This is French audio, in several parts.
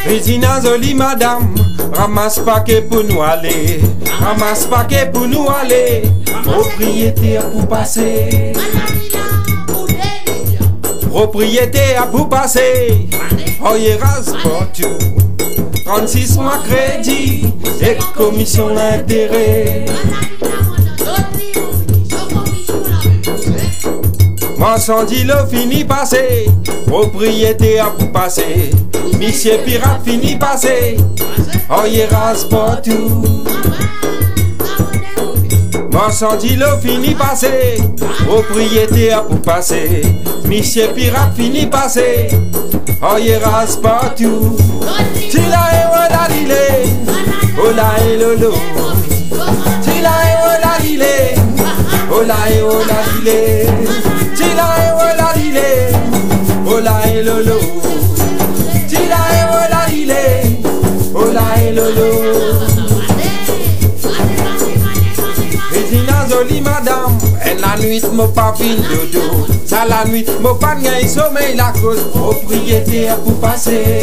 Cuisine jolie madame, ramasse paquet pour nous aller. Ramasse paquet pour nous aller. Propriétaire pour passer. Propriétaire pour passer. Oyeras pour tout. 36 mois crédit et commission d'intérêt. Incendie le fini passé, propriétaire pour passer. Monsieur pirate fini passé, oyeras pour tout. Incendie le fini passé, propriétaire pour passer. Monsieur pirate fini passé, oyeras partout. Tila e wala lile, ola e lolo. Tila e wala lile, ola e ola lile. Tila e wala lile, ola e lolo. Tila e wala lile, ola e lolo. Cuisine jolie madame, et la nuit mo pas fin dodo. Ça la nuit mo pas gagne sommeil la cause propriétaire pour passer.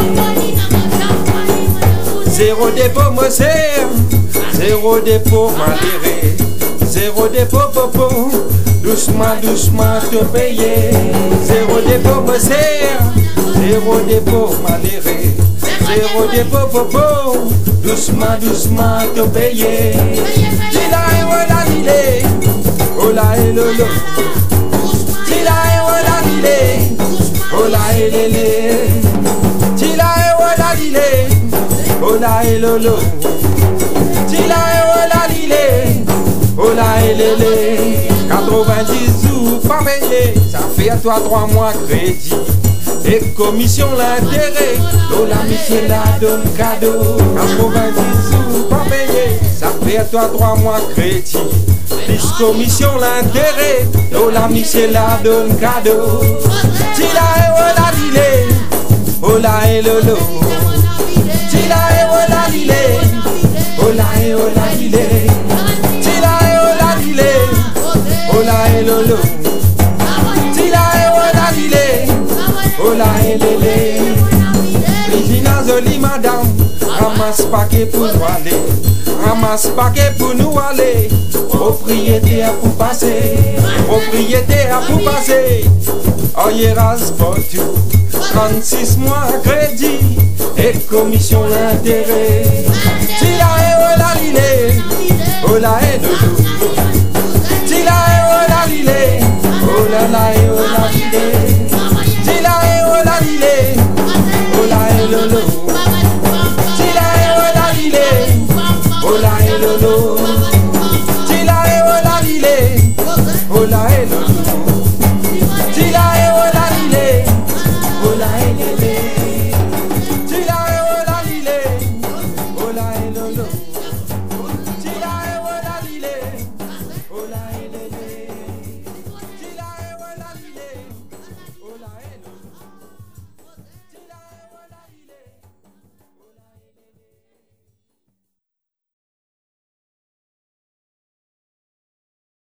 Zéro dépôt me sert, zéro dépôt maléré. Zéro dépôt popo, doucement doucement te payer. Zéro dépôt me sert, zéro dépôt maléré. Zéro dépôt popo, doucement doucement te payer. Tila e wala lile, ola e lolo. Tila e wala lile, ola e lele. Tila e wala lile, ola e lolo. Tila e wala lile, ola e lele. 90 jours pas payé, ça fait à toi 3 mois crédit. Et commission l'intérêt, l'ola monsieur la donne cadeau. 90 jours pas payé, ça fait à toi 3 mois crédit. Plus commission l'intérêt, l'ola monsieur la donne cadeau. Tila e wala lile, ola e lolo. Tila e wala lile, ola e ola lile. Tila e wala lile, ola e lolo. Tila e wala lile, ola e lele. Cuisine jolie madame, ramasse paquet pour nous aller. Ramasse paquet pour nous aller. Propriétaire pour passer. Propriétaire pour passer. Oyeras pour tout. 36 mois crédit et commission d'intérêt. Tila e wala lile, ola e lolo.